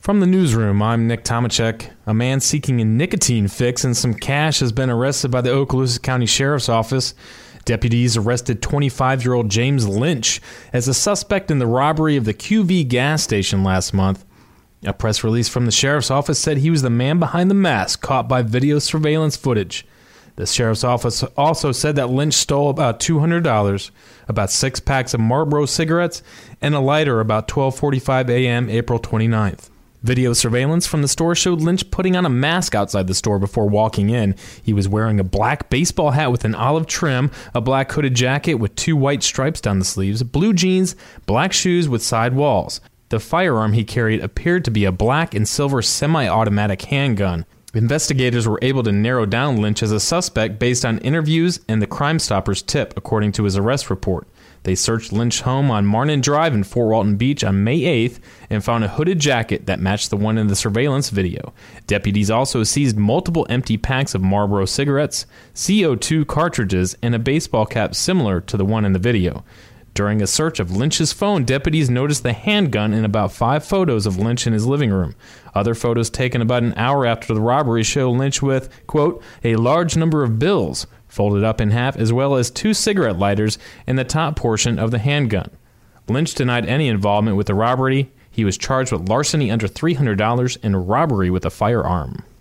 From the newsroom, I'm Nick Tomachek. A man seeking a nicotine fix and some cash has been arrested by the Okaloosa County Sheriff's Office. Deputies arrested 25-year-old James Lynch as a suspect in the robbery of the QV gas station last month. A press release from the Sheriff's Office said he was the man behind the mask caught by video surveillance footage. The Sheriff's Office also said that Lynch stole about $200, about 6 packs of Marlboro cigarettes, and a lighter about 12:45 a.m. April 29th. Video surveillance from the store showed Lynch putting on a mask outside the store before walking in. He was wearing a black baseball hat with an olive trim, a black hooded jacket with 2 white stripes down the sleeves, blue jeans, black shoes with side walls. The firearm he carried appeared to be a black and silver semi-automatic handgun. Investigators were able to narrow down Lynch as a suspect based on interviews and the Crime Stoppers tip, according to his arrest report. They searched Lynch's home on Marnin Drive in Fort Walton Beach on May 8th and found a hooded jacket that matched the one in the surveillance video. Deputies also seized multiple empty packs of Marlboro cigarettes, CO2 cartridges, and a baseball cap similar to the one in the video. During a search of Lynch's phone, deputies noticed the handgun in about 5 photos of Lynch in his living room. Other photos taken about an hour after the robbery show Lynch with, quote, a large number of bills folded up in half, as well as 2 cigarette lighters in the top portion of the handgun. Lynch denied any involvement with the robbery. He was charged with larceny under $300 and robbery with a firearm.